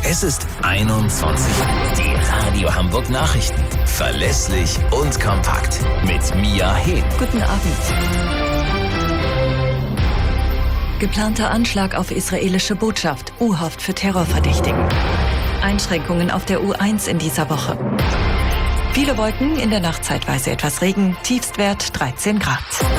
Es ist 21 Uhr. Die Radio Hamburg Nachrichten. Verlässlich und kompakt. Mit Mia Hehn. Guten Abend. Geplanter Anschlag auf israelische Botschaft. U-Haft für Terrorverdächtigen. Einschränkungen auf der U1 in dieser Woche. Viele Wolken, in der Nacht zeitweise etwas Regen. Tiefstwert 13 Grad.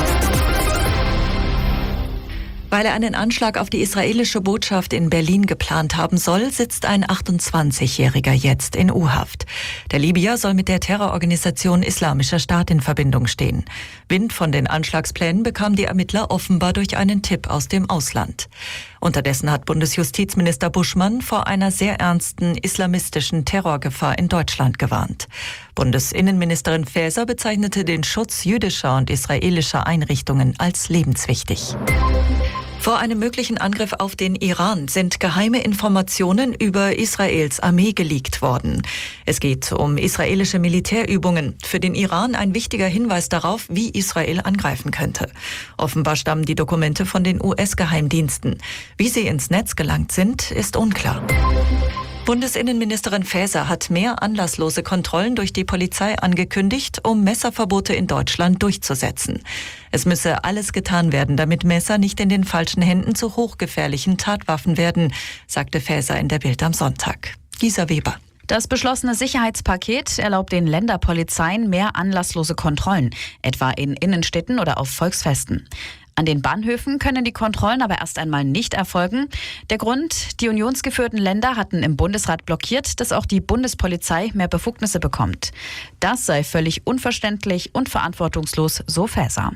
Weil er einen Anschlag auf die israelische Botschaft in Berlin geplant haben soll, sitzt ein 28-Jähriger jetzt in U-Haft. Der Libyer soll mit der Terrororganisation Islamischer Staat in Verbindung stehen. Wind von den Anschlagsplänen bekamen die Ermittler offenbar durch einen Tipp aus dem Ausland. Unterdessen hat Bundesjustizminister Buschmann vor einer sehr ernsten islamistischen Terrorgefahr in Deutschland gewarnt. Bundesinnenministerin Faeser bezeichnete den Schutz jüdischer und israelischer Einrichtungen als lebenswichtig. Vor einem möglichen Angriff auf den Iran sind geheime Informationen über Israels Armee geleakt worden. Es geht um israelische Militärübungen. Für den Iran ein wichtiger Hinweis darauf, wie Israel angreifen könnte. Offenbar stammen die Dokumente von den US-Geheimdiensten. Wie sie ins Netz gelangt sind, ist unklar. Bundesinnenministerin Faeser hat mehr anlasslose Kontrollen durch die Polizei angekündigt, um Messerverbote in Deutschland durchzusetzen. Es müsse alles getan werden, damit Messer nicht in den falschen Händen zu hochgefährlichen Tatwaffen werden, sagte Faeser in der Bild am Sonntag. Gisa Weber. Das beschlossene Sicherheitspaket erlaubt den Länderpolizeien mehr anlasslose Kontrollen, etwa in Innenstädten oder auf Volksfesten. An den Bahnhöfen können die Kontrollen aber erst einmal nicht erfolgen. Der Grund: die unionsgeführten Länder hatten im Bundesrat blockiert, dass auch die Bundespolizei mehr Befugnisse bekommt. Das sei völlig unverständlich und verantwortungslos, so Faeser.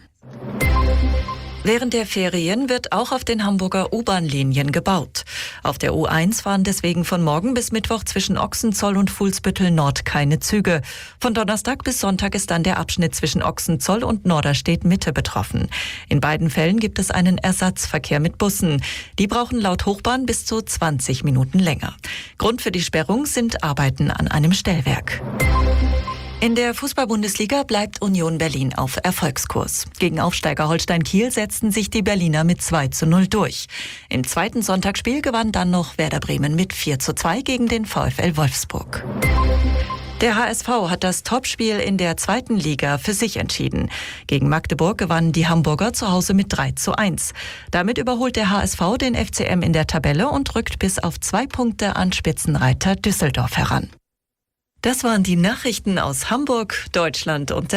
Während der Ferien wird auch auf den Hamburger U-Bahn-Linien gebaut. Auf der U1 fahren deswegen von morgen bis Mittwoch zwischen Ochsenzoll und Fuhlsbüttel Nord keine Züge. Von Donnerstag bis Sonntag ist dann der Abschnitt zwischen Ochsenzoll und Norderstedt Mitte betroffen. In beiden Fällen gibt es einen Ersatzverkehr mit Bussen. Die brauchen laut Hochbahn bis zu 20 Minuten länger. Grund für die Sperrung sind Arbeiten an einem Stellwerk. In der Fußball-Bundesliga bleibt Union Berlin auf Erfolgskurs. Gegen Aufsteiger Holstein Kiel setzten sich die Berliner mit 2:0 durch. Im zweiten Sonntagsspiel gewann dann noch Werder Bremen mit 4:2 gegen den VfL Wolfsburg. Der HSV hat das Topspiel in der zweiten Liga für sich entschieden. Gegen Magdeburg gewannen die Hamburger zu Hause mit 3:1. Damit überholt der HSV den FCM in der Tabelle und rückt bis auf 2 Punkte an Spitzenreiter Düsseldorf heran. Das waren die Nachrichten aus Hamburg, Deutschland und der